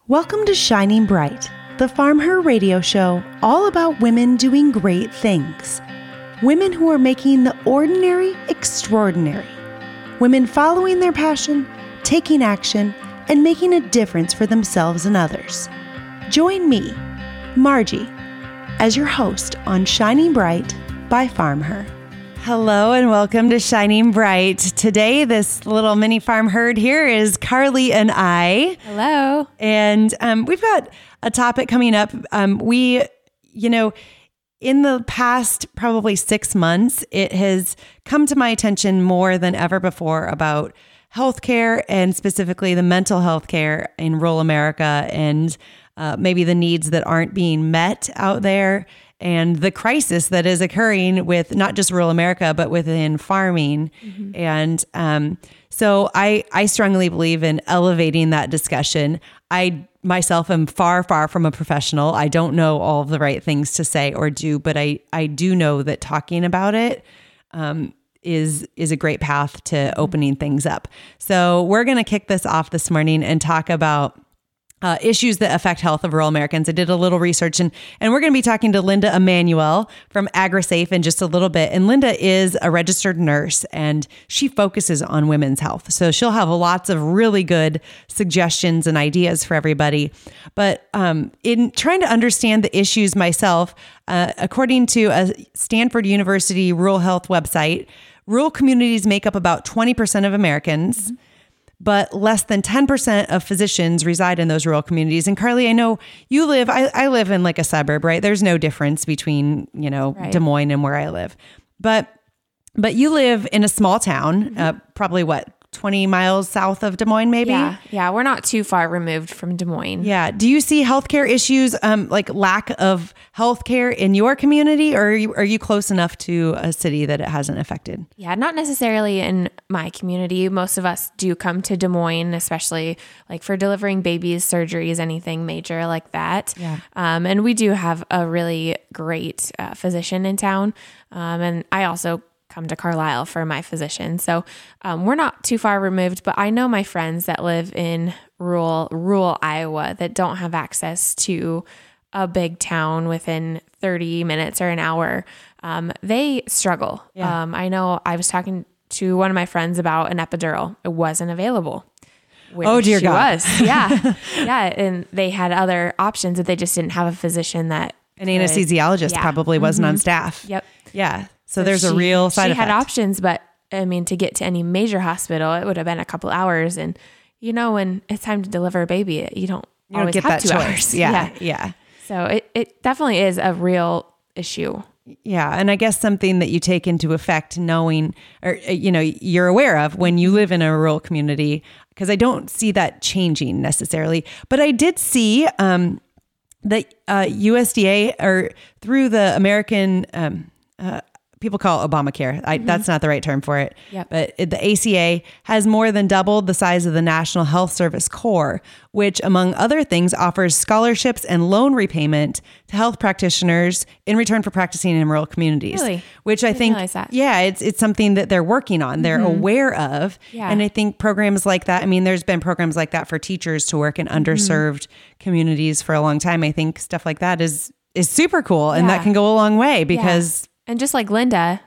Welcome to Shining Bright, the Farm Her radio show all about women doing great things. Women who are making the ordinary extraordinary. Women following their passion, taking action, and making a difference for themselves and others. Join me, Margie, as your host on Shining Bright by Farm Her. Hello and welcome to Shining Bright. Today, this little mini farm herd here is Carly and I. Hello. And we've got a topic coming up. In the past probably 6 months, it has come to my attention more than ever before about healthcare and specifically the mental health care in rural America and maybe the needs that aren't being met out there and the crisis that is occurring with not just rural America, but within farming. Mm-hmm. And so I strongly believe in elevating that discussion. I myself am far from a professional. I don't know all of the right things to say or do, but I do know that talking about it is a great path to opening things up. So we're going to kick this off this morning and talk about issues that affect health of rural Americans. I did a little research and we're going to be talking to Linda Emanuel from AgriSafe in just a little bit. And Linda is a registered nurse and she focuses on women's health. So she'll have lots of really good suggestions and ideas for everybody. But in trying to understand the issues myself, according to a Stanford University rural health website, rural communities make up about 20% of Americans. Mm-hmm. But less than 10% of physicians reside in those rural communities. And Carly, I know you live, I live in like a suburb, right? There's no difference between, right, Des Moines and where I live. But you live in a small town, mm-hmm. Probably 20 miles south of Des Moines, maybe? Yeah. We're not too far removed from Des Moines. Yeah. Do you see healthcare issues, like lack of healthcare in your community, or are you close enough to a city that it hasn't affected? Yeah, not necessarily in my community. Most of us do come to Des Moines, especially like for delivering babies, surgeries, anything major like that. Yeah. And we do have a really great physician in town. And I also come to Carlisle for my physician. So we're not too far removed, but I know my friends that live in rural Iowa that don't have access to a big town within 30 minutes or an hour. They struggle. Yeah. I know I was talking to one of my friends about an epidural. It wasn't available. Oh, dear God. Was. Yeah. Yeah. And they had other options that they just didn't have a physician that an anesthesiologist probably wasn't on staff. Yep. Yeah. So there's a real side effect. She had options, but I mean, to get to any major hospital, it would have been a couple hours. And when it's time to deliver a baby, you don't always get have that 2 choice. hours. Yeah. So it definitely is a real issue. Yeah. And I guess something that you take into effect knowing, or, you're aware of when you live in a rural community, because I don't see that changing necessarily, but I did see that USDA or through the American, people call it Obamacare. That's not the right term for it. Yep. But the ACA has more than doubled the size of the National Health Service Corps, which, among other things, offers scholarships and loan repayment to health practitioners in return for practicing in rural communities. Really? Which I think, it's something that they're working on. They're aware of. Yeah. And I think programs like that, there's been programs like that for teachers to work in underserved communities for a long time. I think stuff like that is super cool. And that can go a long way because... And just like Linda,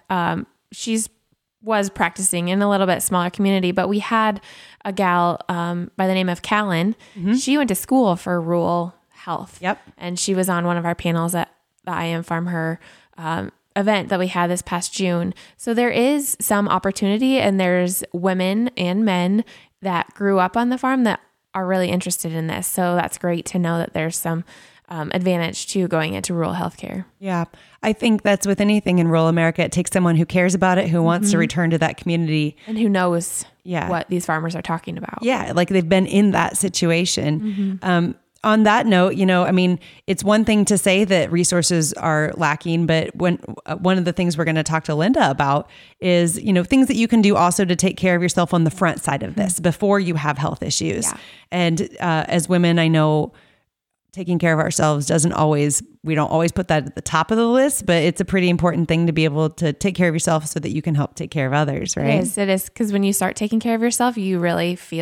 was practicing in a little bit smaller community, but we had a gal by the name of Callan. Mm-hmm. She went to school for rural health. Yep. And she was on one of our panels at the I Am Farm Her event that we had this past June. So there is some opportunity, and there's women and men that grew up on the farm that are really interested in this. So that's great to know that there's some advantage to going into rural healthcare. Yeah. I think that's with anything in rural America. It takes someone who cares about it, who wants to return to that community. And who knows what these farmers are talking about. Yeah. Like they've been in that situation. On that note, it's one thing to say that resources are lacking, but when one of the things we're going to talk to Linda about is, things that you can do also to take care of yourself on the front side of this before you have health issues. Yeah. And as women, I know taking care of ourselves we don't always put that at the top of the list, but it's a pretty important thing to be able to take care of yourself so that you can help take care of others, right? It is. Because when you start taking care of yourself, you really feel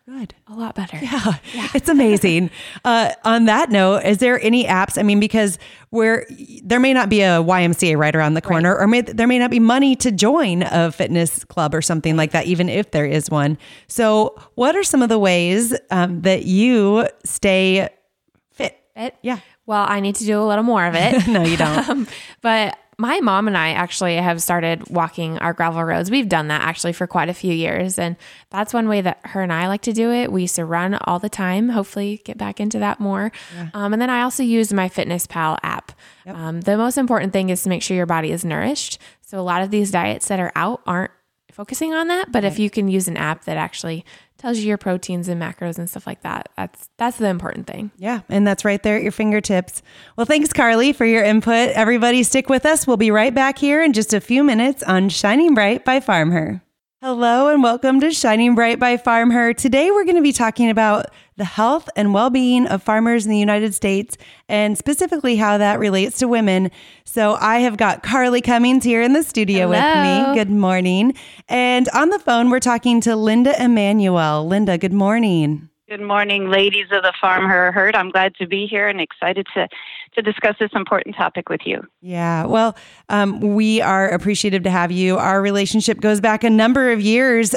Good. A lot better. Yeah. It's amazing. On that note, is there any apps? I mean, because there may not be a YMCA right around the corner, or there may not be money to join a fitness club or something like that, even if there is one. So what are some of the ways that you stay fit? Yeah. Well, I need to do a little more of it. No, you don't. But my mom and I actually have started walking our gravel roads. We've done that actually for quite a few years. And that's one way that her and I like to do it. We used to run all the time, hopefully get back into that more. Yeah. And then I also use my FitnessPal app. Yep. The most important thing is to make sure your body is nourished. So a lot of these diets that are out aren't focusing on that. But if you can use an app that actually tells you your proteins and macros and stuff like that, that's the important thing. Yeah. And that's right there at your fingertips. Well, thanks, Carly, for your input. Everybody stick with us. We'll be right back here in just a few minutes on Shining Bright by Farm Her. Hello and welcome to Shining Bright by Farm Her. Today we're going to be talking about the health and well-being of farmers in the United States and specifically how that relates to women. So I have got Carly Cummings here in the studio with me. Good morning. And on the phone, we're talking to Linda Emanuel. Linda, good morning. Good morning, ladies of the Farm Her Herd. I'm glad to be here and excited to discuss this important topic with you. Yeah, well, we are appreciative to have you. Our relationship goes back a number of years,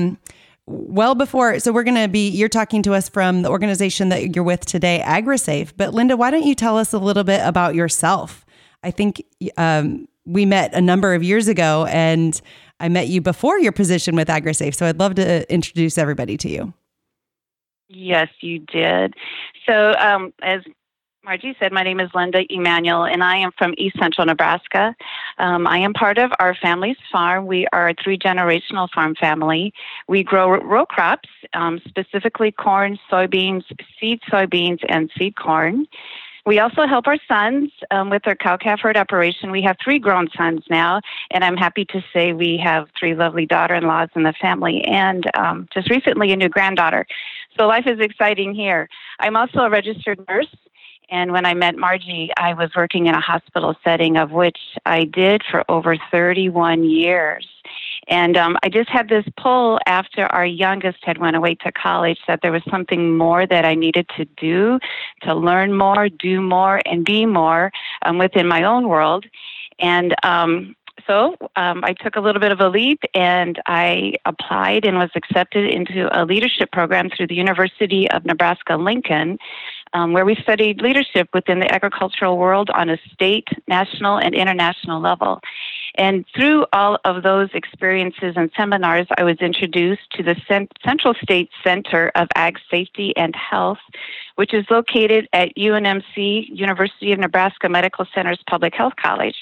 well before. So you're talking to us from the organization that you're with today, AgriSafe. But Linda, why don't you tell us a little bit about yourself? I think we met a number of years ago and I met you before your position with AgriSafe. So I'd love to introduce everybody to you. Yes, you did. So as Margie said, my name is Linda Emanuel, and I am from East Central Nebraska. I am part of our family's farm. We are a 3-generational farm family. We grow row crops, specifically corn, soybeans, and seed corn. We also help our sons with their cow-calf herd operation. We have 3 grown sons now, and I'm happy to say we have 3 lovely daughter-in-laws in the family, and just recently a new granddaughter. So life is exciting here. I'm also a registered nurse, and when I met Margie, I was working in a hospital setting, of which I did for over 31 years. And I just had this pull after our youngest had went away to college that there was something more that I needed to do, to learn more, do more, and be more within my own world. And So I took a little bit of a leap and I applied and was accepted into a leadership program through the University of Nebraska-Lincoln, where we studied leadership within the agricultural world on a state, national, and international level. And through all of those experiences and seminars, I was introduced to the Central State Center of Ag Safety and Health, which is located at UNMC, University of Nebraska Medical Center's Public Health College.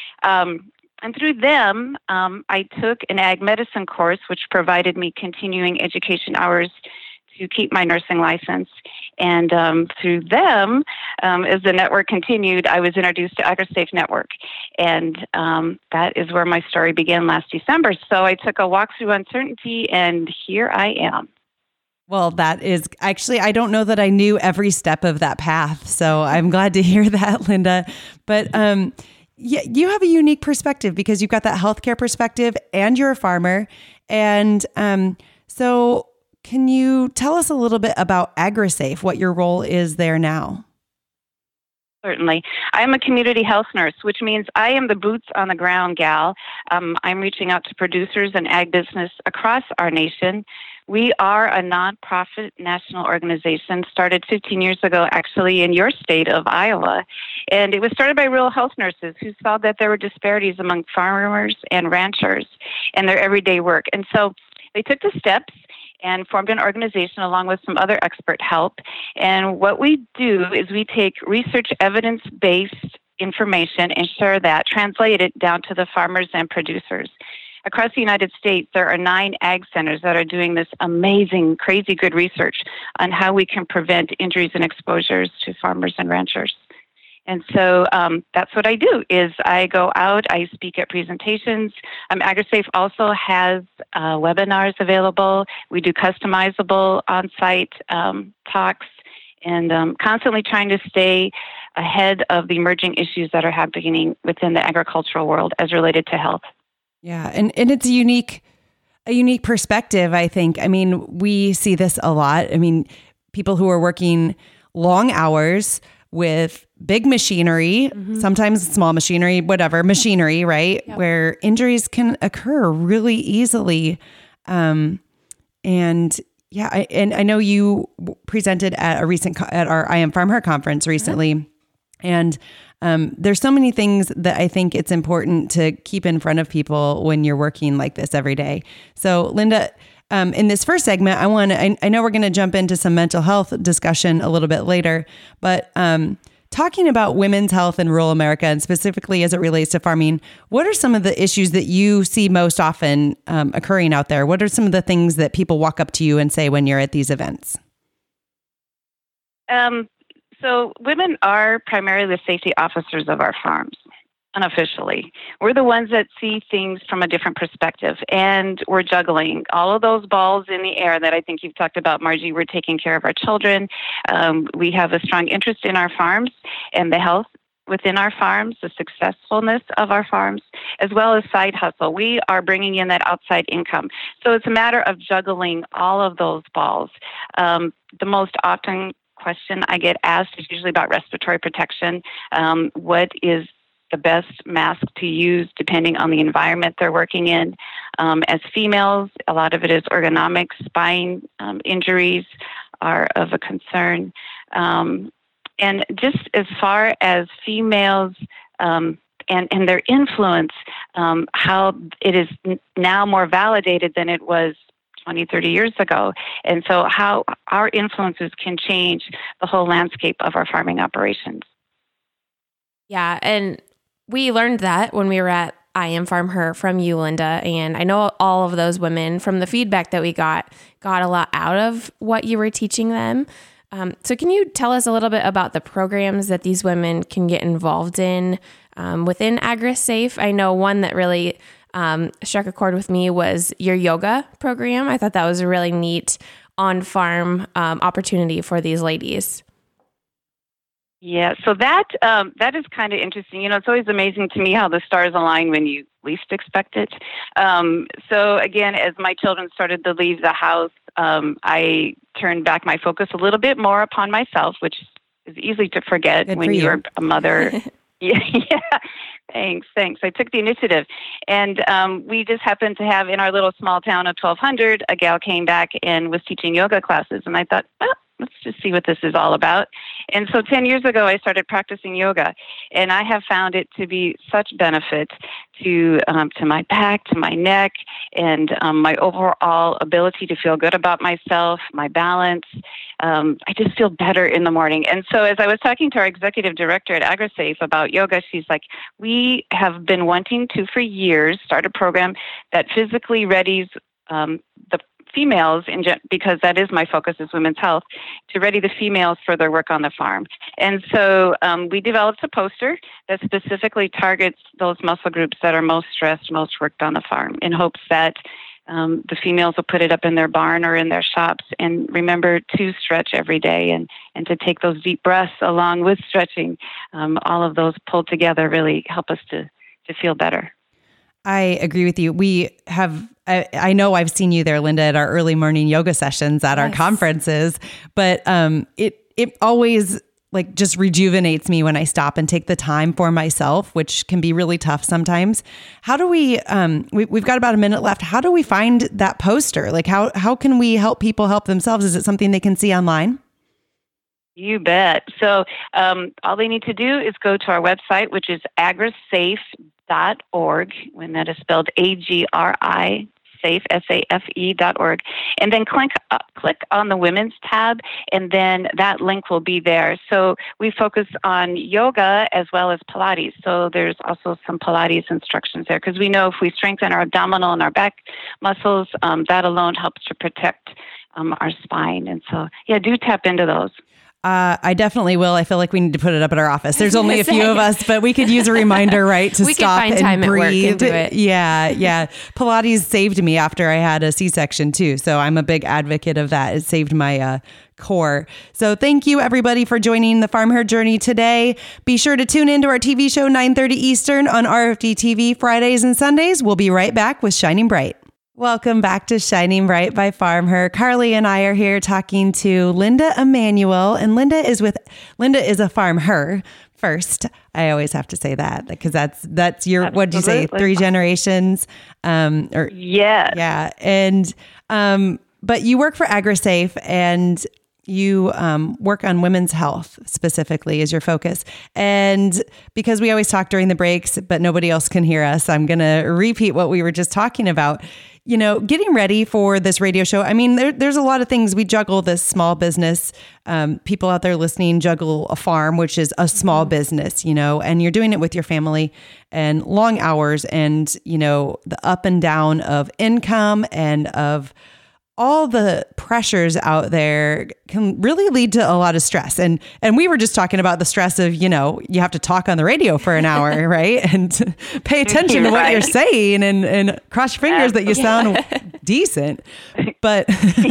And through them, I took an ag medicine course, which provided me continuing education hours to keep my nursing license. And through them, as the network continued, I was introduced to AgriSafe Network. And that is where my story began last December. So I took a walk through uncertainty, and here I am. Well, that is actually, I don't know that I knew every step of that path. So I'm glad to hear that, Linda. But yeah, you have a unique perspective because you've got that healthcare perspective and you're a farmer. And so can you tell us a little bit about AgriSafe, what your role is there now? Certainly. I'm a community health nurse, which means I am the boots on the ground gal. I'm reaching out to producers and ag business across our nation. We are a nonprofit national organization started 15 years ago, actually, in your state of Iowa. And it was started by rural health nurses who saw that there were disparities among farmers and ranchers in their everyday work. And so they took the steps and formed an organization along with some other expert help. And what we do is we take research evidence-based information and share that, translate it down to the farmers and producers. Across the United States, there are 9 ag centers that are doing this amazing, crazy good research on how we can prevent injuries and exposures to farmers and ranchers. And so that's what I do, is I go out, I speak at presentations. AgriSafe also has webinars available. We do customizable on-site talks, and constantly trying to stay ahead of the emerging issues that are happening within the agricultural world as related to health. Yeah, and it's a unique a unique perspective, I think. I mean, we see this a lot. I mean, people who are working long hours with big machinery, sometimes small machinery, whatever, machinery, right? Yep. Where injuries can occur really easily. And I know you presented at at our I Am Farm Her conference recently. And there's so many things that I think it's important to keep in front of people when you're working like this every day. So Linda, in this first segment, I know we're going to jump into some mental health discussion a little bit later, but talking about women's health in rural America, and specifically as it relates to farming, what are some of the issues that you see most often occurring out there? What are some of the things that people walk up to you and say when you're at these events? So women are primarily the safety officers of our farms, unofficially. We're the ones that see things from a different perspective, and we're juggling all of those balls in the air that I think you've talked about, Margie. We're taking care of our children. We have a strong interest in our farms and the health within our farms, the successfulness of our farms, as well as side hustle. We are bringing in that outside income. So it's a matter of juggling all of those balls. The most often question I get asked is usually about respiratory protection. What is the best mask to use depending on the environment they're working in? As females, a lot of it is ergonomic. Spine injuries are of a concern. And just as far as females and their influence, how it is now more validated than it was 20, 30 years ago. And so how our influences can change the whole landscape of our farming operations. Yeah, and we learned that when we were at I Am Farm Her from you, Linda. And I know all of those women, from the feedback that we got a lot out of what you were teaching them. So can you tell us a little bit about the programs that these women can get involved in within AgriSafe? I know one that really struck a chord with me was your yoga program. I thought that was a really neat on-farm opportunity for these ladies. Yeah, so that is kind of interesting. You know, it's always amazing to me how the stars align when you least expect it. So again, as my children started to leave the house, I turned back my focus a little bit more upon myself, which is easy to forget when you're a mother. Yeah. Thanks. I took the initiative. And we just happened to have in our little small town of 1,200, a gal came back and was teaching yoga classes. And I thought, well, let's just see what this is all about. And so 10 years ago, I started practicing yoga. And I have found it to be such benefit to my back, to my neck, and my overall ability to feel good about myself, my balance. I just feel better in the morning. And so as I was talking to our executive director at AgriSafe about yoga, she's like, we have been wanting to, for years, start a program that physically readies the females, because that is my focus is women's health, to ready the females for their work on the farm. And so we developed a poster that specifically targets those muscle groups that are most stressed, most worked on the farm, in hopes that the females will put it up in their barn or in their shops and remember to stretch every day and to take those deep breaths along with stretching. All of those pulled together really help us to feel better. I agree with you. We have, I know I've seen you there, Linda, at our early morning yoga sessions at our conferences, but it always like just rejuvenates me when I stop and take the time for myself, which can be really tough sometimes. How do we've got about a minute left. How do we find that poster? Like how can we help people help themselves? Is it something they can see online? You bet. So all they need to do is go to our website, which is agrisafe.org, when that is spelled AGRI, safe, SAFE.org, and then click on the women's tab, and then that link will be there. So we focus on yoga as well as Pilates. So there's also some Pilates instructions there, because we know if we strengthen our abdominal and our back muscles, that alone helps to protect our spine. And so, yeah, do tap into those. I definitely will. I feel like we need to put it up at our office. There's only a few of us, but we could use a reminder, right? To stop and breathe. We could find time at work and do it. Yeah. Pilates saved me after I had a C-section too. So I'm a big advocate of that. It saved my core. So thank you everybody for joining the Farm Her Journey today. Be sure to tune into our TV show 9:30 Eastern on RFD TV Fridays and Sundays. We'll be right back with Shining Bright. Welcome back to Shining Bright by Farm Her. Carly and I are here talking to Linda Emanuel, and Linda is a Farm Her first. I always have to say that because that's your, what'd you say, 3 generations? Yeah. And, but you work for AgriSafe and you work on women's health specifically as your focus. And because we always talk during the breaks, but nobody else can hear us, I'm going to repeat what we were just talking about. You know, getting ready for this radio show. I mean, there's a lot of things. We juggle this small business. People out there listening juggle a farm, which is a small business, you know, and you're doing it with your family and long hours and, you know, the up and down of income and of all the pressures out there can really lead to a lot of stress. And we were just talking about the stress of, you know, you have to talk on the radio for an hour, right? And pay attention to what you're saying and cross your fingers that you sound decent. But,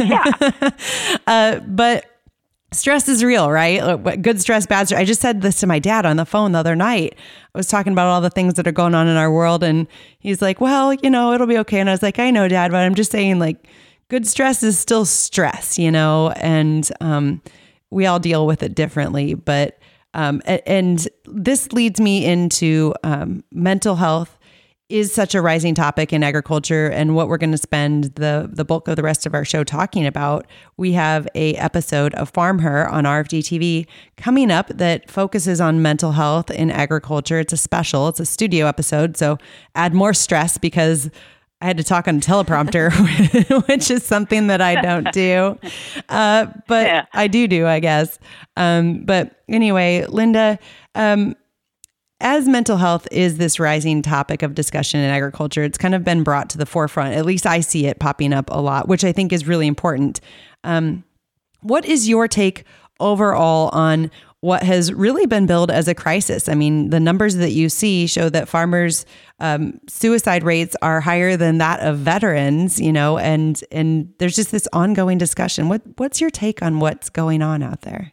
but stress is real, right? Good stress, bad stress. I just said this to my dad on the phone the other night. I was talking about all the things that are going on in our world. And he's like, well, you know, it'll be okay. And I was like, I know, Dad, but I'm just saying, like, good stress is still stress, you know, and we all deal with it differently. But and this leads me into mental health is such a rising topic in agriculture, and what we're going to spend the bulk of the rest of our show talking about. We have a episode of Farm Her on RFD TV coming up that focuses on mental health in agriculture. It's a studio episode, so add more stress because I had to talk on a teleprompter, which is something that I don't do, but I do, I guess. But anyway, Linda, as mental health is this rising topic of discussion in agriculture, it's kind of been brought to the forefront. At least I see it popping up a lot, which I think is really important. What is your take overall on what has really been billed as a crisis? I mean, the numbers that you see show that farmers' suicide rates are higher than that of veterans, you know, and there's just this ongoing discussion. What's your take on what's going on out there?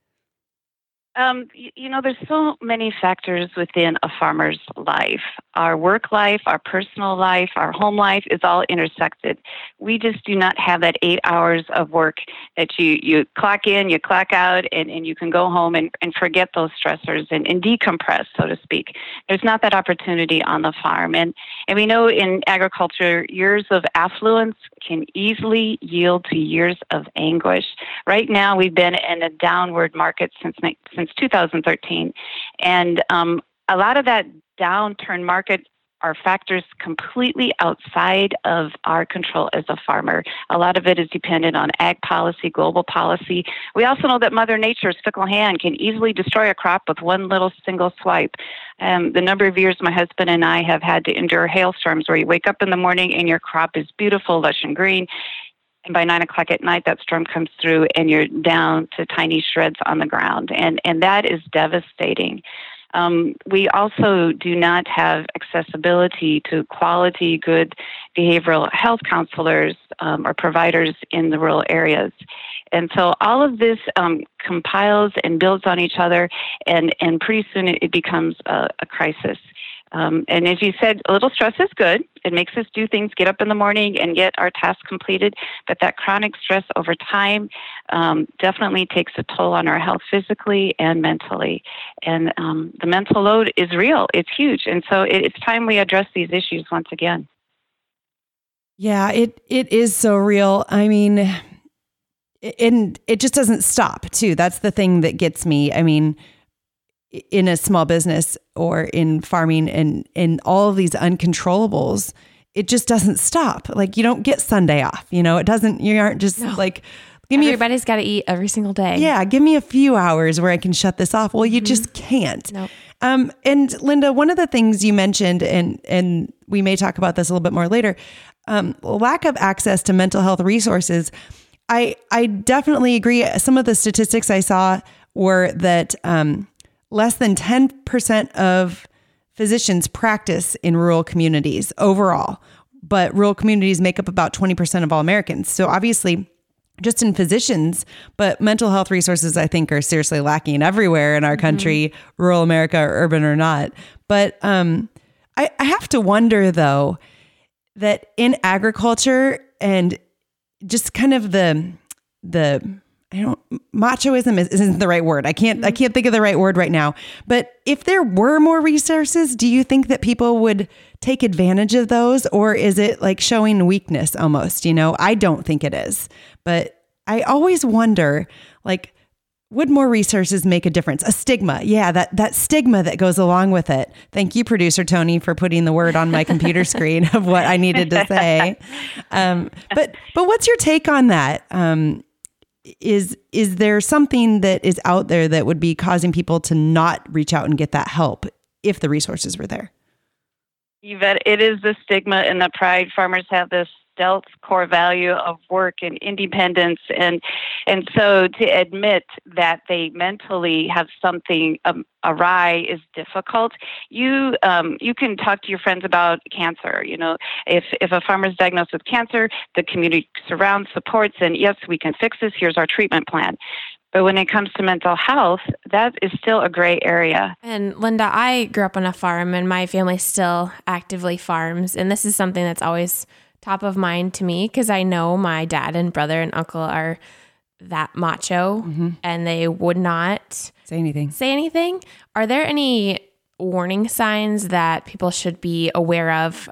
You know, there's so many factors within a farmer's life. Our work life, our personal life, our home life is all intersected. We just do not have that 8 hours of work that you clock in, you clock out, and you can go home and forget those stressors and decompress, so to speak. There's not that opportunity on the farm. And we know in agriculture, years of affluence can easily yield to years of anguish. Right now, we've been in a downward market since 2013. And a lot of that downturn market are factors completely outside of our control as a farmer. A lot of it is dependent on ag policy, global policy. We also know that Mother Nature's fickle hand can easily destroy a crop with one little single swipe. The number of years my husband and I have had to endure hailstorms where you wake up in the morning and your crop is beautiful, lush and green. And by 9 o'clock at night, that storm comes through and you're down to tiny shreds on the ground. And that is devastating. We also do not have accessibility to quality, good behavioral health counselors or providers in the rural areas. And so all of this compiles and builds on each other, and pretty soon it becomes a crisis. And as you said, a little stress is good. It makes us do things, get up in the morning and get our tasks completed. But that chronic stress over time definitely takes a toll on our health physically and mentally. And the mental load is real. It's huge. And so it's time we address these issues once again. Yeah, it is so real. I mean, and it just doesn't stop, too. That's the thing that gets me. I mean, in a small business or in farming and in all of these uncontrollables, it just doesn't stop. Like, you don't get Sunday off, you know, you aren't just like, everybody's got to eat every single day. Yeah. Give me a few hours where I can shut this off. Well, you just can't. Nope. And Linda, one of the things you mentioned, and we may talk about this a little bit more later, lack of access to mental health resources. I definitely agree. Some of the statistics I saw were that, less than 10% of physicians practice in rural communities overall, but rural communities make up about 20% of all Americans. So obviously, just in physicians, but mental health resources, I think, are seriously lacking everywhere in our country, rural America, or urban or not. But I have to wonder, though, that in agriculture and just kind of machoism isn't the right word. I can't think of the right word right now. But if there were more resources, do you think that people would take advantage of those, or is it like showing weakness almost? I don't think it is, but I always wonder, like, would more resources make a difference? A stigma. Yeah, that stigma that goes along with it. Thank you, producer Tony, for putting the word on my computer screen of what I needed to say. But what's your take on that? Is there something that is out there that would be causing people to not reach out and get that help if the resources were there? You bet. It is the stigma and the pride. Farmers have this stealth core value of work and independence, and so to admit that they mentally have something awry is difficult. You can talk to your friends about cancer. If a farmer is diagnosed with cancer, the community surrounds, supports, and yes, we can fix this. Here's our treatment plan. But when it comes to mental health, that is still a gray area. And Linda, I grew up on a farm, and my family still actively farms, and this is something that's always top of mind to me because I know my dad and brother and uncle are that macho and they would not say anything. Are there any warning signs that people should be aware of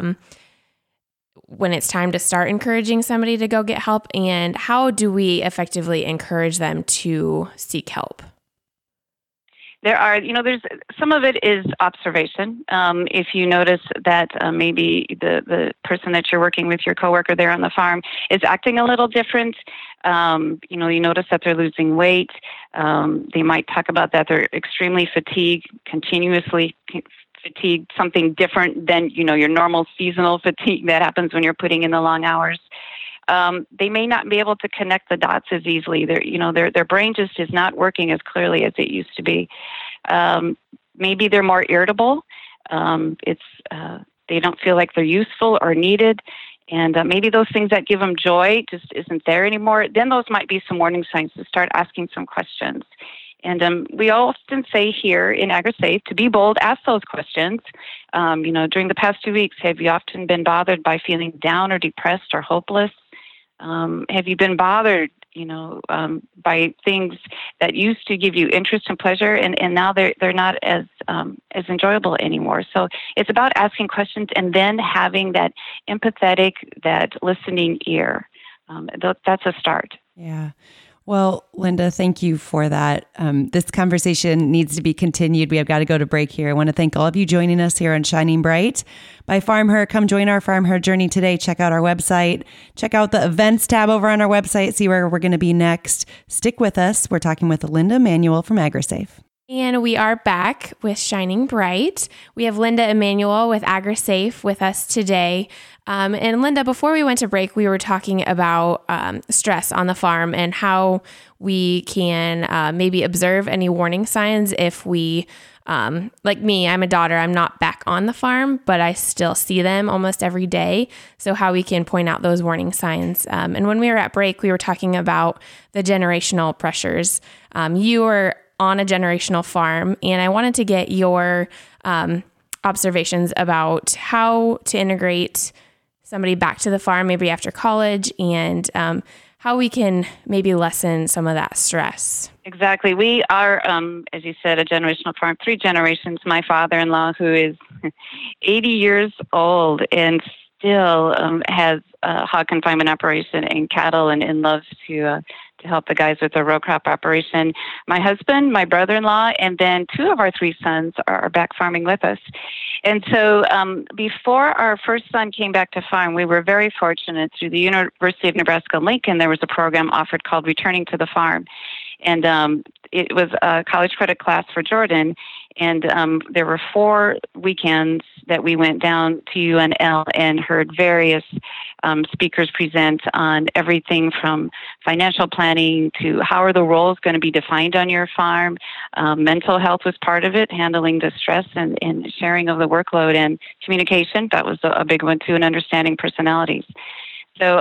when it's time to start encouraging somebody to go get help? And how do we effectively encourage them to seek help? There are, there's some of it is observation. If you notice that maybe the person that you're working with, your coworker there on the farm, is acting a little different, you notice that they're losing weight. They might talk about that they're extremely fatigued, continuously fatigued, something different than, your normal seasonal fatigue that happens when you're putting in the long hours. They may not be able to connect the dots as easily. Their brain just is not working as clearly as it used to be. Maybe they're more irritable. They don't feel like they're useful or needed. And maybe those things that give them joy just isn't there anymore. Then those might be some warning signs to start asking some questions. And we often say here in AgriSafe to be bold, ask those questions. During the past 2 weeks, have you often been bothered by feeling down or depressed or hopeless? Have you been bothered, by things that used to give you interest and pleasure, and now they're not as enjoyable anymore? So it's about asking questions and then having that empathetic, that listening ear. That's a start. Yeah. Well, Linda, thank you for that. This conversation needs to be continued. We have got to go to break here. I want to thank all of you joining us here on Shining Bright by Farm Her. Come join our Farm Her journey today. Check out our website. Check out the events tab over on our website. See where we're going to be next. Stick with us. We're talking with Linda Emanuel from AgriSafe. And we are back with Shining Bright. We have Linda Emanuel with AgriSafe with us today. And Linda, before we went to break, we were talking about stress on the farm and how we can maybe observe any warning signs if we, like me, I'm a daughter, I'm not back on the farm, but I still see them almost every day. So how we can point out those warning signs. And when we were at break, we were talking about the generational pressures. You were on a generational farm, and I wanted to get your observations about how to integrate somebody back to the farm, maybe after college, and how we can maybe lessen some of that stress. Exactly. We are, as you said, a generational farm, 3 generations. My father-in-law, who is 80 years old and still has a hog confinement operation and cattle and loves to help the guys with the row crop operation. My husband, my brother-in-law, and then 2 of our 3 sons are back farming with us. And so before our first son came back to farm, we were very fortunate. Through the University of Nebraska-Lincoln, there was a program offered called Returning to the Farm. And it was a college credit class for Jordan. And there were 4 weekends that we went down to UNL and heard various speakers present on everything from financial planning to how are the roles going to be defined on your farm. Mental health was part of it, handling the stress and sharing of the workload, and communication. That was a big one too, and understanding personalities. So,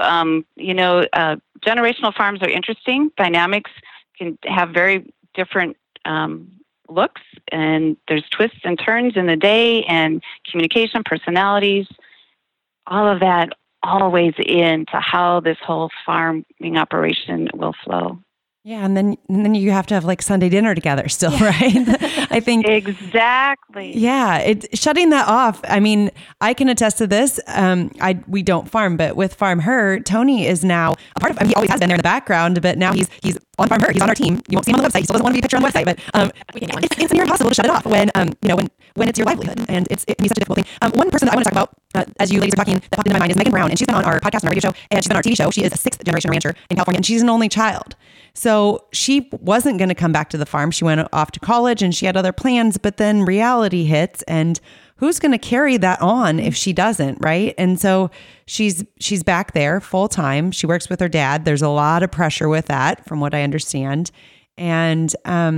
generational farms are interesting. Dynamics can have very different looks, and there's twists and turns in the day, and communication, personalities, all of that all weighs into how this whole farming operation will flow. Yeah, and then you have to have like Sunday dinner together still, right? I think exactly. Yeah, shutting that off. I mean, I can attest to this. We don't farm, but with Farm Her, Tony is now a part of. I mean, he always has been there in the background, but now he's on Farm Her. He's on our team. You won't see him on the website. He still doesn't want to be pictured on the website, but it's near impossible to shut it off when when it's your livelihood, and it can be such a difficult thing. One person that I want to talk about, as you ladies are talking, that popped into my mind is Megan Brown, and she's been on our podcast and our radio show, and she's been on our TV show. She is a 6th generation rancher in California, and she's an only child. So she wasn't going to come back to the farm. She went off to college and she had other plans, but then reality hits, and who's going to carry that on if she doesn't, right? And so she's back there full time. She works with her dad. There's a lot of pressure with that, from what I understand. And,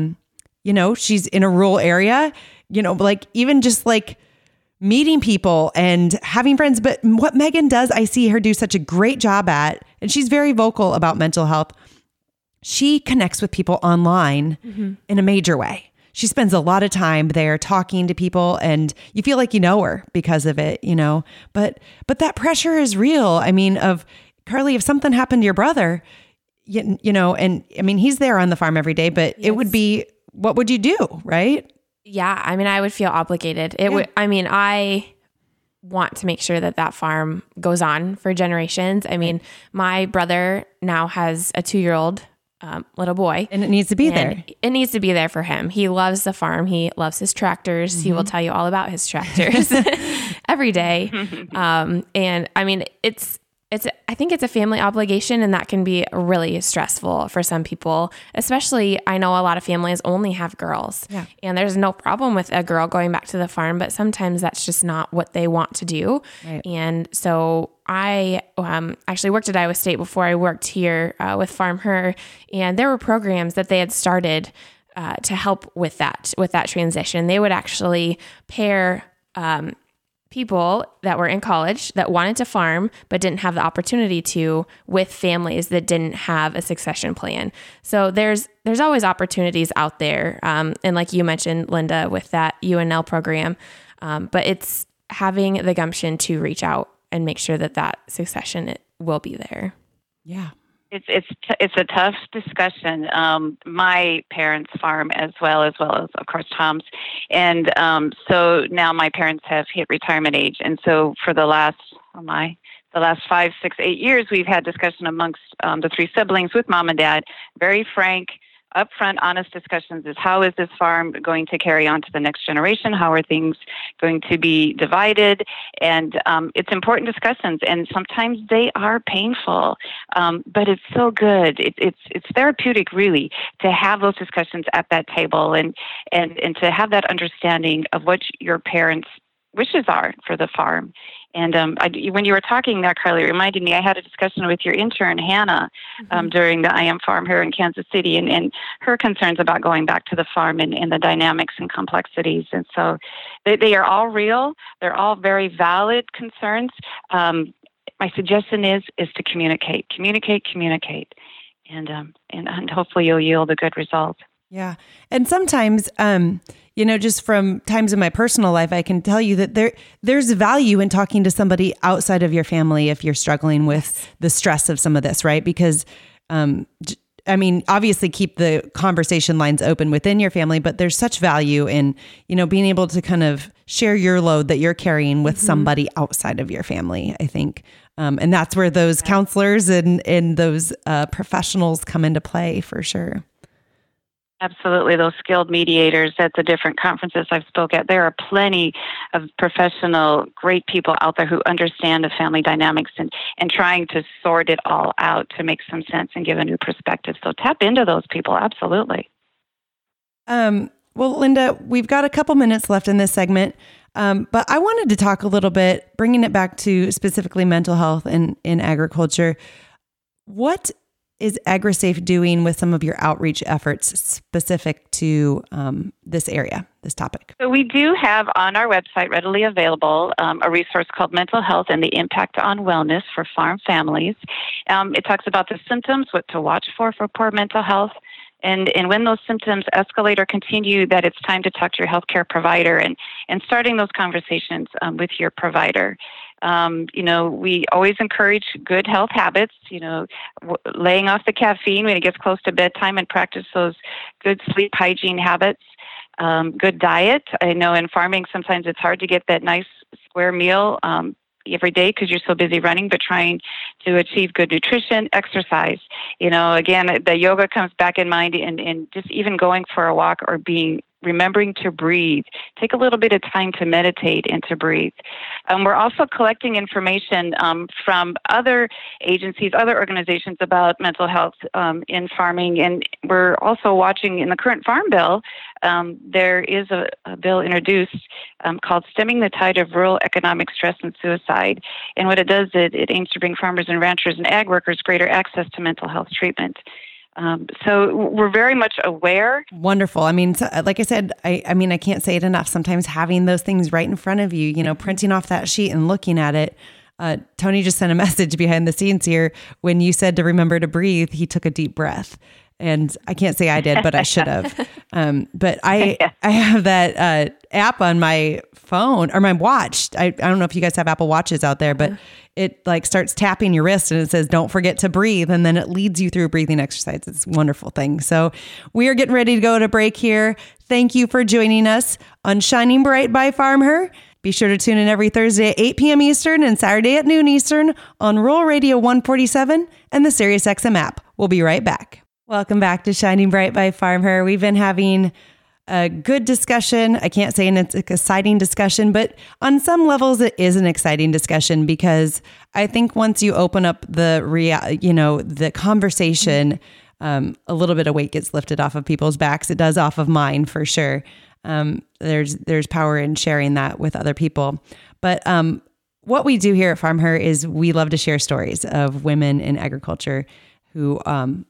she's in a rural area, like even just like meeting people and having friends. But what Megan does, I see her do such a great job at, and she's very vocal about mental health. She connects with people online in a major way. She spends a lot of time there talking to people, and you feel like you know her because of it, but that pressure is real. I mean, Carly, if something happened to your brother, and I mean, he's there on the farm every day, but It would be, what would you do? Right? Yeah. I mean, I would feel obligated. I want to make sure that farm goes on for generations. I mean, my brother now has a 2-year-old little boy. And it needs to be there. It needs to be there for him. He loves the farm. He loves his tractors. He will tell you all about his tractors every day. And I mean, I think it's a family obligation, and that can be really stressful for some people, especially I know a lot of families only have girls, and there's no problem with a girl going back to the farm, but sometimes that's just not what they want to do. Right. And so I actually worked at Iowa State before I worked here with Farm Her, and there were programs that they had started to help with that transition. They would actually pair people that were in college that wanted to farm but didn't have the opportunity to with families that didn't have a succession plan. So there's always opportunities out there. And like you mentioned, Linda, with that UNL program, but it's having the gumption to reach out and make sure that succession will be there. Yeah. It's a tough discussion. My parents farm as well as of course Tom's, and so now my parents have hit retirement age, and so for the last 5, 6, 8 years, we've had discussion amongst the 3 siblings with mom and dad, very frank, upfront, honest discussions is how is this farm going to carry on to the next generation? How are things going to be divided? And it's important discussions, and sometimes they are painful, but it's so good. It's therapeutic, really, to have those discussions at that table and to have that understanding of what your parents' wishes are for the farm. And when you were talking there, Carly, it reminded me, I had a discussion with your intern, Hannah, during the I Am Farm here in Kansas City, and her concerns about going back to the farm and the dynamics and complexities. And so they are all real. They're all very valid concerns. My suggestion is to communicate. And hopefully you'll yield a good result. Yeah. And sometimes, just from times in my personal life, I can tell you that there's value in talking to somebody outside of your family if you're struggling with the stress of some of this, right? Because, obviously keep the conversation lines open within your family, but there's such value in, being able to kind of share your load that you're carrying with somebody outside of your family, I think. And that's where those counselors and those professionals come into play for sure. Absolutely. Those skilled mediators at the different conferences I've spoke at, there are plenty of professional, great people out there who understand the family dynamics and trying to sort it all out to make some sense and give a new perspective. So tap into those people. Absolutely. Well, Linda, we've got a couple minutes left in this segment, but I wanted to talk a little bit, bringing it back to specifically mental health in agriculture. What is AgriSafe doing with some of your outreach efforts specific to this area, this topic? So we do have on our website readily available a resource called Mental Health and the Impact on Wellness for Farm Families. It talks about the symptoms, what to watch for poor mental health, and when those symptoms escalate or continue, that it's time to talk to your healthcare provider and starting those conversations with your provider. We always encourage good health habits, laying off the caffeine when it gets close to bedtime and practice those good sleep hygiene habits. Good diet. I know in farming sometimes it's hard to get that nice square meal every day because you're so busy running, but trying to achieve good nutrition, exercise. Again, the yoga comes back in mind, and just even going for a walk or remembering to breathe. Take a little bit of time to meditate and to breathe. We're also collecting information from other agencies, other organizations about mental health in farming, and we're also watching in the current Farm Bill, there is a bill introduced called Stemming the Tide of Rural Economic Stress and Suicide. And what it does, it aims to bring farmers and ranchers and ag workers greater access to mental health treatment. So we're very much aware. Wonderful. I mean, like I said, I can't say it enough. Sometimes having those things right in front of you, printing off that sheet and looking at it. Tony just sent a message behind the scenes here. When you said to remember to breathe, he took a deep breath. And I can't say I did, but I should have. But I have that app on my phone or my watch. I don't know if you guys have Apple Watches out there, but it starts tapping your wrist and it says, don't forget to breathe. And then it leads you through a breathing exercise. It's a wonderful thing. So we are getting ready to go to break here. Thank you for joining us on Shining Bright by Farm Her. Be sure to tune in every Thursday at 8 p.m. Eastern and Saturday at noon Eastern on Rural Radio 147 and the SiriusXM app. We'll be right back. Welcome back to Shining Bright by Farm Her. We've been having a good discussion. I can't say it's an exciting discussion, but on some levels it is an exciting discussion because I think once you open up the conversation, a little bit of weight gets lifted off of people's backs. It does off of mine for sure. There's power in sharing that with other people. But what we do here at Farm Her is we love to share stories of women in agriculture who,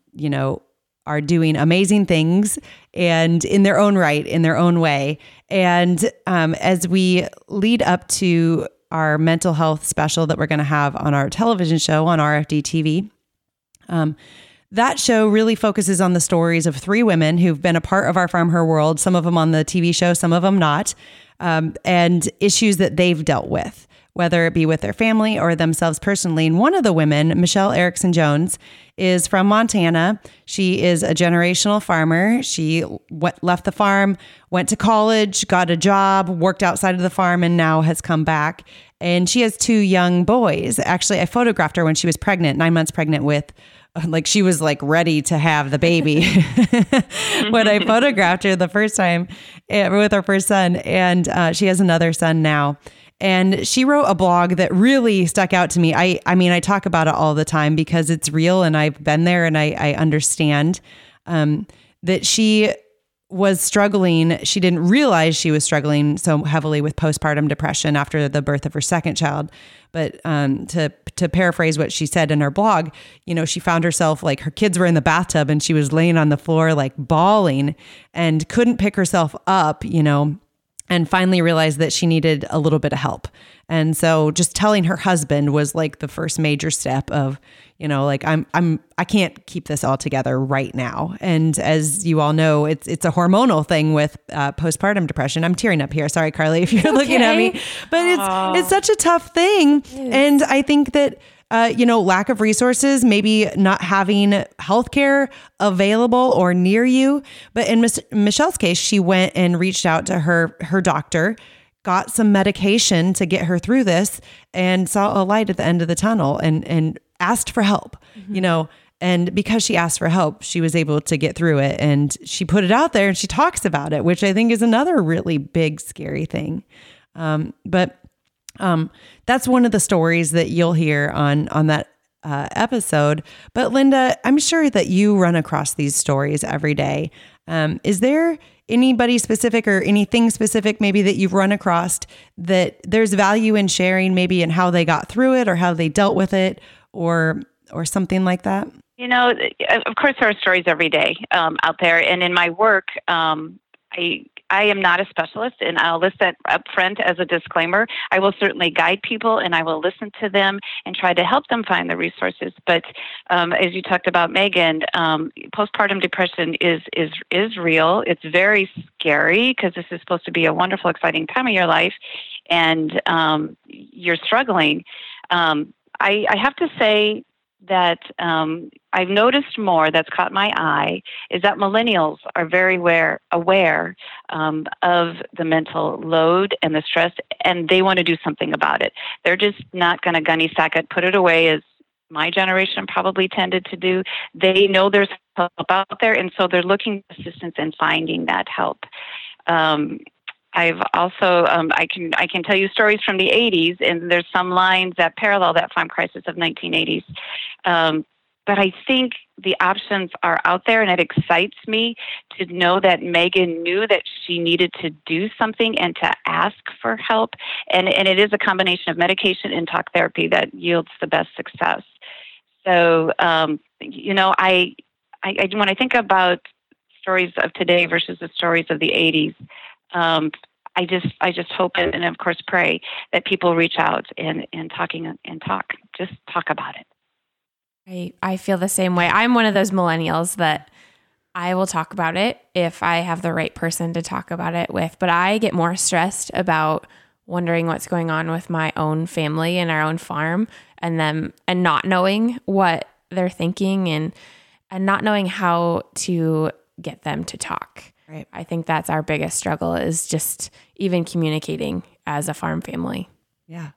are doing amazing things and in their own right, in their own way. And as we lead up to our mental health special that we're going to have on our television show on RFD TV, that show really focuses on the stories of 3 women who've been a part of our Farm Her world, some of them on the TV show, some of them not, and issues that they've dealt with, whether it be with their family or themselves personally. And one of the women, Michelle Erickson Jones, is from Montana. She is a generational farmer. She left the farm, went to college, got a job, worked outside of the farm, and now has come back. And she has 2 young boys. Actually, I photographed her when she was pregnant, 9 months pregnant with, she was ready to have the baby when I photographed her the first time with her first son. And she has another son now. And she wrote a blog that really stuck out to me. I talk about it all the time because it's real and I've been there and I understand that she was struggling. She didn't realize she was struggling so heavily with postpartum depression after the birth of her second child. But to paraphrase what she said in her blog, she found herself her kids were in the bathtub and she was laying on the floor bawling and couldn't pick herself up, and finally realized that she needed a little bit of help. And so just telling her husband was the first major step of, I can't keep this all together right now. And as you all know, it's a hormonal thing with postpartum depression. I'm tearing up here. Sorry, Carly, if you're looking at me, but it's such a tough thing. And I think that lack of resources, maybe not having healthcare available or near you. But in Michelle's case, she went and reached out to her doctor, got some medication to get her through this, and saw a light at the end of the tunnel and asked for help, and because she asked for help, she was able to get through it, and she put it out there and she talks about it, which I think is another really big, scary thing. But that's one of the stories that you'll hear on that episode. But Linda, I'm sure that you run across these stories every day. Is there anybody specific or anything specific maybe that you've run across that there's value in sharing, maybe in how they got through it or how they dealt with it or something like that? Of course there are stories every day out there. And in my work, I am not a specialist, and I'll list that up front as a disclaimer. I will certainly guide people, and I will listen to them and try to help them find the resources. But as you talked about, Megan, postpartum depression is real. It's very scary because this is supposed to be a wonderful, exciting time of your life. and you're struggling. I have to say that I've noticed more that's caught my eye is that millennials are very aware of the mental load and the stress, and they want to do something about it. They're just not going to gunny sack it, put it away as my generation probably tended to do. They know there's help out there, and so they're looking for assistance and finding that help. I've also, I can tell you stories from the 80s, and there's some lines that parallel that farm crisis of 1980s. But I think the options are out there, and it excites me to know that Megan knew that she needed to do something and to ask for help. And it is a combination of medication and talk therapy that yields the best success. So, you know, I when I think about stories of today versus the stories of the 80s, I just hope and of course pray that people reach out and just talk about it. I feel the same way. I'm one of those millennials that I will talk about it if I have the right person to talk about it with, but I get more stressed about wondering what's going on with my own family and our own farm and not knowing what they're thinking and not knowing how to get them to talk. Right. I think that's our biggest struggle is just even communicating as a farm family. Yeah.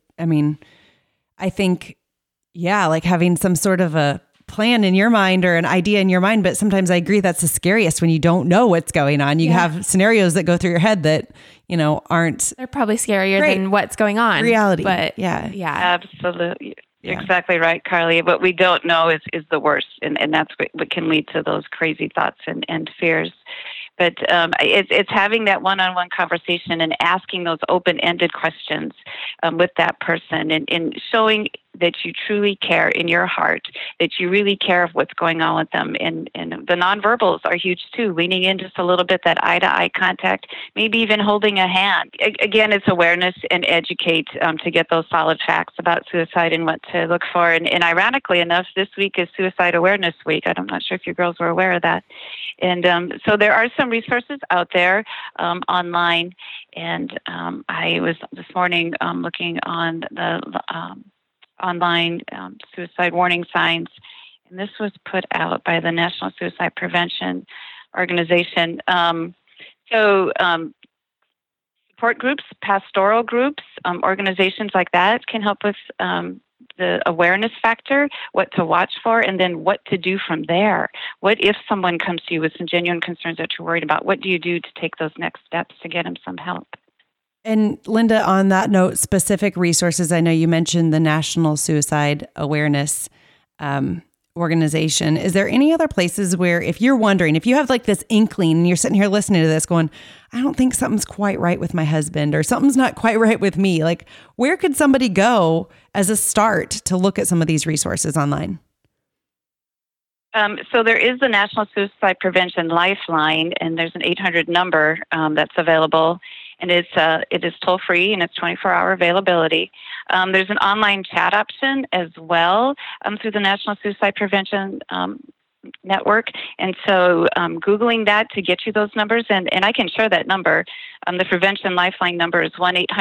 I think, like having some sort of a plan in your mind or an idea in your mind, but sometimes I agree that's the scariest when you don't know what's going on. You have scenarios that go through your head that, aren't. They're probably scarier than what's going on. Reality. But yeah. Absolutely. You're exactly right, Carly. What we don't know is the worst. And that's what can lead to those crazy thoughts and fears. But it's having that one-on-one conversation and asking those open-ended questions with that person and showing that you truly care in your heart, that you really care of what's going on with them. And the nonverbals are huge too, leaning in just a little bit, that eye-to-eye contact, maybe even holding a hand. Again, it's awareness and educate to get those solid facts about suicide and what to look for. And ironically enough, this week is Suicide Awareness Week. I'm not sure if you girls were aware of that. And so there are some resources out there online. And I was this morning looking on the online suicide warning signs, and this was put out by the National Suicide Prevention Organization. Support groups, pastoral groups, organizations like that can help with the awareness factor, what to watch for, and then what to do from there. What if someone comes to you with some genuine concerns that you're worried about? What do you do to take those next steps to get them some help? And Linda, on that note, specific resources, I know you mentioned the National Suicide Awareness Organization. Is there any other places where, if you're wondering, if you have like this inkling and you're sitting here listening to this going, I don't think something's quite right with my husband or something's not quite right with me, like where could somebody go as a start to look at some of these resources online? So there is the National Suicide Prevention Lifeline, and there's an 800 number that's available. And it is toll free and it's 24-hour availability. There's an online chat option as well through the National Suicide Prevention Network. And so Googling that to get you those numbers, and I can share that number. The Prevention Lifeline number is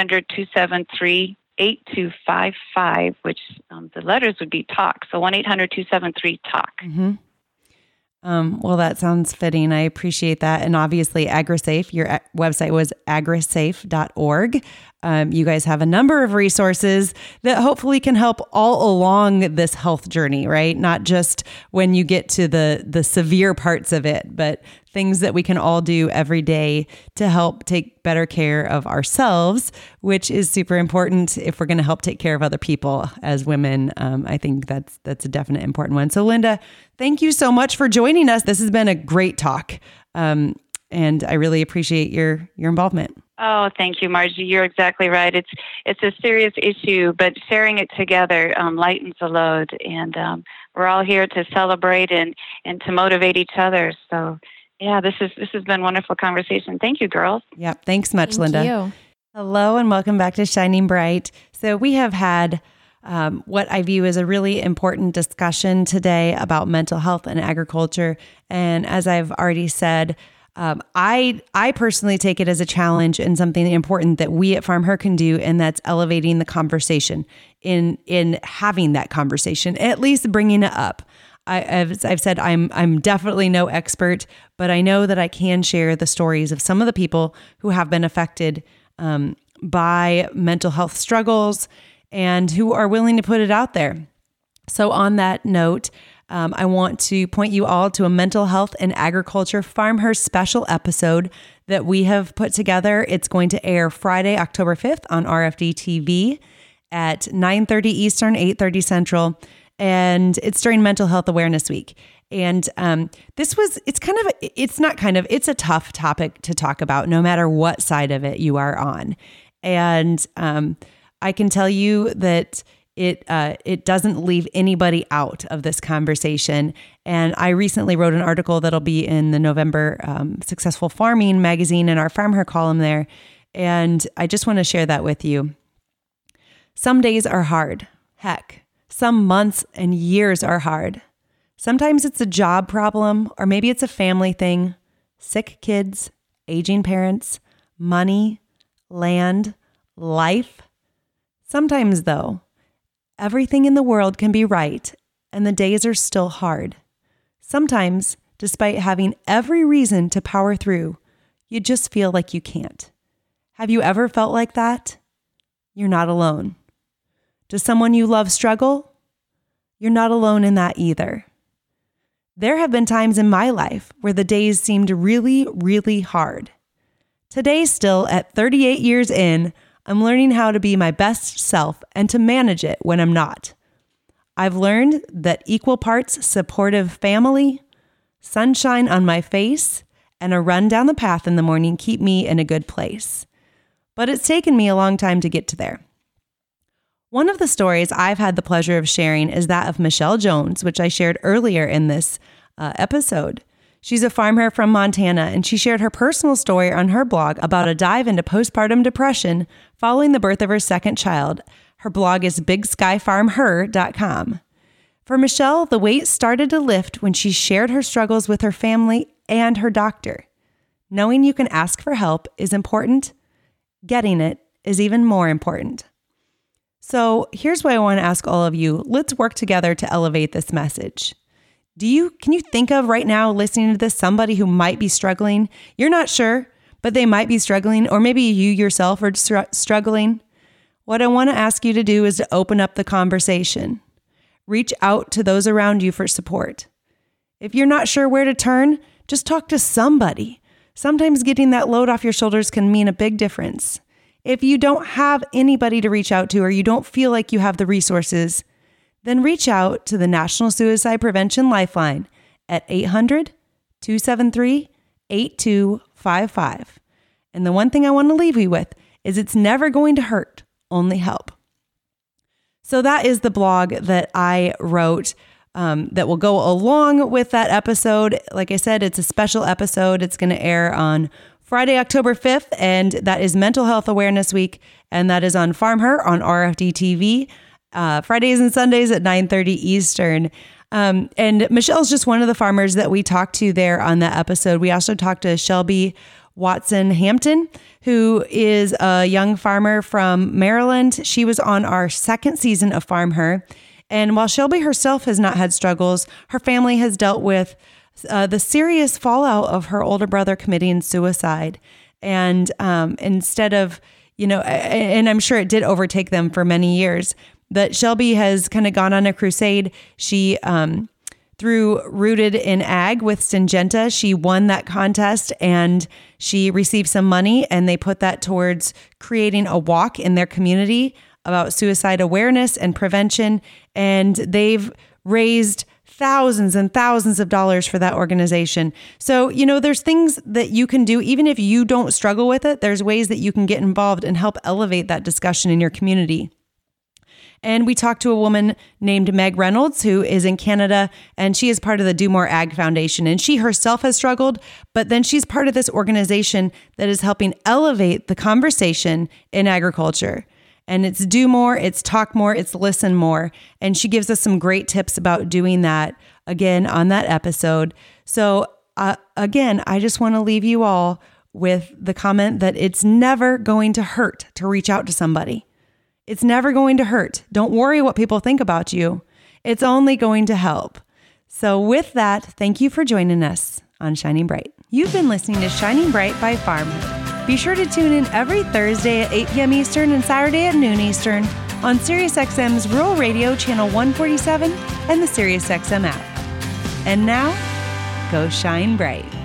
1-800-273-8255, which the letters would be TALK. So 1-800-273-TALK. Mm-hmm. Well, that sounds fitting. I appreciate that. And obviously AgriSafe, your website was agrisafe.org. You guys have a number of resources that hopefully can help all along this health journey, right? Not just when you get to the severe parts of it, but things that we can all do every day to help take better care of ourselves, which is super important if we're going to help take care of other people as women. I think that's a definite important one. So Linda, thank you so much for joining us. This has been a great talk. And I really appreciate your involvement. Oh, thank you, Margie. You're exactly right. It's a serious issue, but sharing it together lightens the load. And we're all here to celebrate and to motivate each other. So yeah, this has been a wonderful conversation. Thank you, girls. Yep. Thanks much, Thank Linda. you. Hello and welcome back to Shining Bright. So we have had what I view as a really important discussion today about mental health and agriculture. And as I've already said, I personally take it as a challenge and something important that we at Farm Her can do, and that's elevating the conversation in having that conversation, at least bringing it up. I've said I'm definitely no expert, but I know that I can share the stories of some of the people who have been affected by mental health struggles and who are willing to put it out there. So on that note, I want to point you all to a mental health and agriculture Farm Her special episode that we have put together. It's going to air Friday, October 5th on RFD TV at 9:30 Eastern, 8:30 Central. And it's during Mental Health Awareness Week. And it's a tough topic to talk about no matter what side of it you are on. And I can tell you that it doesn't leave anybody out of this conversation. And I recently wrote an article that'll be in the November Successful Farming magazine in our Farm Her column there. And I just want to share that with you. Some days are hard. Heck, some months and years are hard. Sometimes it's a job problem, or maybe it's a family thing, sick kids, aging parents, money, land, life. Sometimes, though, everything in the world can be right, and the days are still hard. Sometimes, despite having every reason to power through, you just feel like you can't. Have you ever felt like that? You're not alone. Does someone you love struggle? You're not alone in that either. There have been times in my life where the days seemed really, really hard. Today, still at 38 years in, I'm learning how to be my best self and to manage it when I'm not. I've learned that equal parts supportive family, sunshine on my face, and a run down the path in the morning keep me in a good place. But it's taken me a long time to get to there. One of the stories I've had the pleasure of sharing is that of Michelle Jones, which I shared earlier in this episode. She's a farmer from Montana, and she shared her personal story on her blog about a dive into postpartum depression following the birth of her second child. Her blog is bigskyfarmher.com. For Michelle, the weight started to lift when she shared her struggles with her family and her doctor. Knowing you can ask for help is important. Getting it is even more important. So here's what I want to ask all of you. Let's work together to elevate this message. Can you think of right now listening to this somebody who might be struggling? You're not sure, but they might be struggling, or maybe you yourself are struggling. What I want to ask you to do is to open up the conversation. Reach out to those around you for support. If you're not sure where to turn, just talk to somebody. Sometimes getting that load off your shoulders can mean a big difference. If you don't have anybody to reach out to, or you don't feel like you have the resources, then reach out to the National Suicide Prevention Lifeline at 800-273-8255. And the one thing I want to leave you with is it's never going to hurt, only help. So that is the blog that I wrote that will go along with that episode. Like I said, it's a special episode. It's going to air on Friday, October 5th, and that is Mental Health Awareness Week, and that is on Farm Her on RFD TV, Fridays and Sundays at 9:30 Eastern. And Michelle's just one of the farmers that we talked to there on that episode. We also talked to Shelby Watson Hampton, who is a young farmer from Maryland. She was on our second season of Farm Her. And while Shelby herself has not had struggles, her family has dealt with the serious fallout of her older brother committing suicide. And instead of, and I'm sure it did overtake them for many years, but Shelby has kind of gone on a crusade. She, through Rooted in Ag with Syngenta, she won that contest and she received some money, and they put that towards creating a walk in their community about suicide awareness and prevention. And they've raised thousands and thousands of dollars for that organization. So, there's things that you can do, even if you don't struggle with it, there's ways that you can get involved and help elevate that discussion in your community. And we talked to a woman named Meg Reynolds, who is in Canada, and she is part of the Do More Ag Foundation. And she herself has struggled, but then she's part of this organization that is helping elevate the conversation in agriculture. And it's do more, it's talk more, it's listen more. And she gives us some great tips about doing that, again, on that episode. So again, I just want to leave you all with the comment that it's never going to hurt to reach out to somebody. It's never going to hurt. Don't worry what people think about you. It's only going to help. So with that, thank you for joining us on Shining Bright. You've been listening to Shining Bright by Farmhood. Be sure to tune in every Thursday at 8 p.m. Eastern and Saturday at noon Eastern on SiriusXM's Rural Radio Channel 147 and the SiriusXM app. And now, go shine bright.